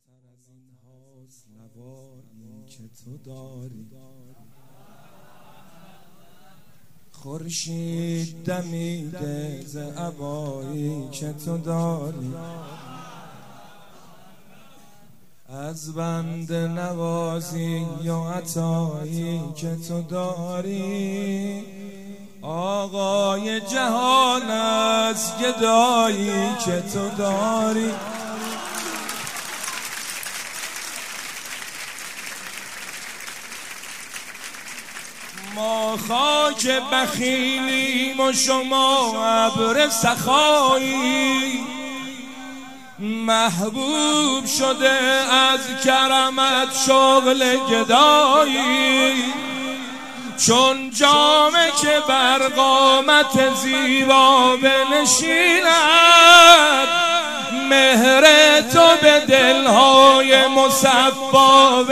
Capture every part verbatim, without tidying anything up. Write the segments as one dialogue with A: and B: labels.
A: بالاتر از این هاست نوایی که تو داری. خورشید دمیده ز عبایی که تو داری. از بند نوازی و عطایی که تو داری. آقای جهان از گدایی که تو داری. ما خاک بخیلیم و شما ابر سخایی. محبوب شده از کرمت شغل گدایی. چون جامه که بر قامت زیبا بنشیند، مهر تو به دلهای مصفا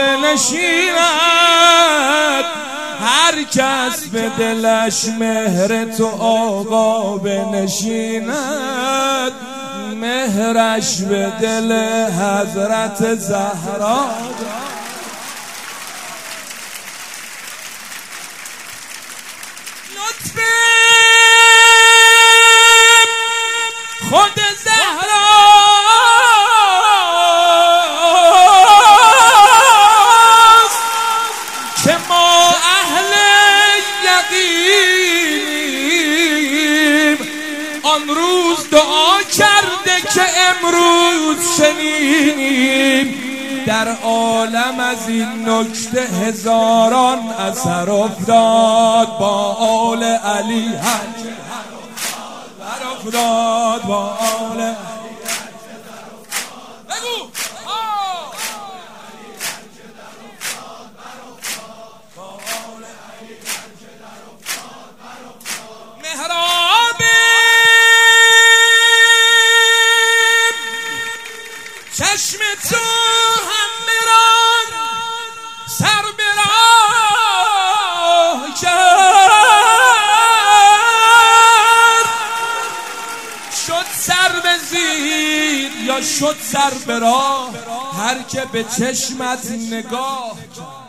A: بنشیند. هر کس به دلش مهر تو آقا بنشیند، مهرش به دل حضرت زهرا. لطف خود زهراست که ما اهل یقینیم. آن روز دعا کرده که امروز شنیدیم. در عالم از این نکته هزاران اثر افتاد. با آل علی هرچه در افتاد. با آل علی هرچه در افتاد. بگو با آل علی هرچه در افتاد بر افتاد. محراب چشم تو هم میران سر براه کرد. شد سر به زیر یا شد سر به راه، هر که به چشمت نگاه کرد.